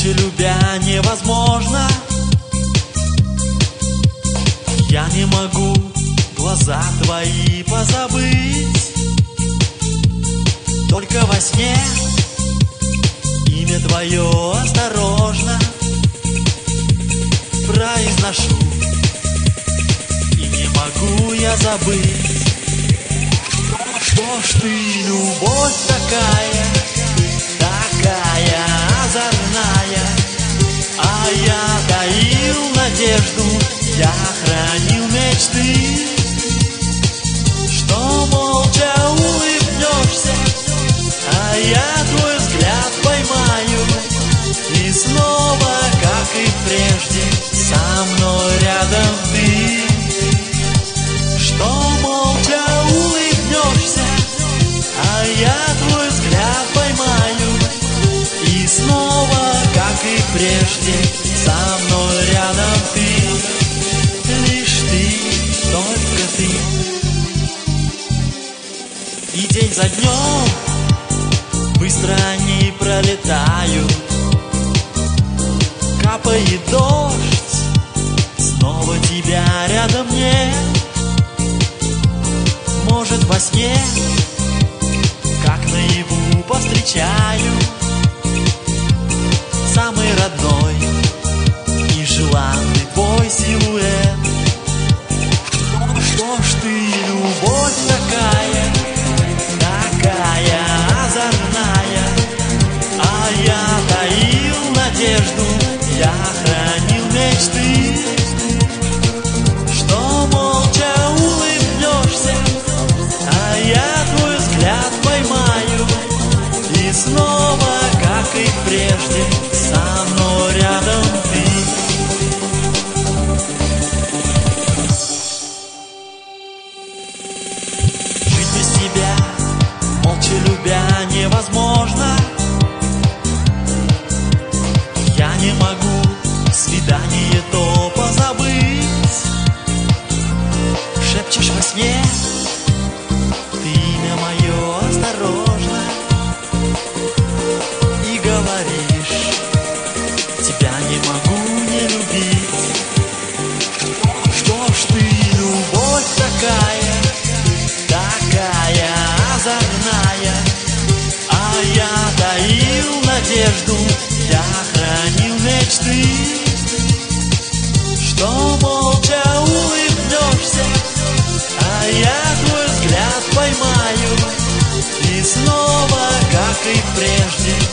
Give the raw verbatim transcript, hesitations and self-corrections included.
молча любя невозможно. Я не могу глаза твои позабыть. Только во сне имя твое осторожно произношу, и не могу я забыть. Что ж ты, любовь такая, такая озорная, а я таил надежду, я хранил мечты, что молча улыбнешься, а я твой взгляд поймаю, и снова, как и прежде, со мной рядом ты. Что молча улыбнешься, а я твой взгляд поймаю, и снова, как и прежде, со мной рядом ты. Лишь ты, только ты. И день за днем быстро они пролетают. Капает дождь, снова тебя рядом нет. Может, во сне, как наяву, повстречаю самый родной и желанный твой силуэт. Что ж ты, любовь такая, такая озорная, а я таил надежду, я хранил мечты, что молча улыбнешься, а я твой взгляд поймаю, и снова, как и прежде, со мной рядом ты. Жить без тебя, молча любя, невозможно. Я не могу свидание то позабыть. Шепчешь во сне ты имя мое осторожно и говоришь, тебя не могу не любить. Что ж ты, любовь такая, такая озорная, а я таил надежду, я хранил мечты, что молча улыбнешься, а я твой взгляд поймаю, и снова, как и прежде,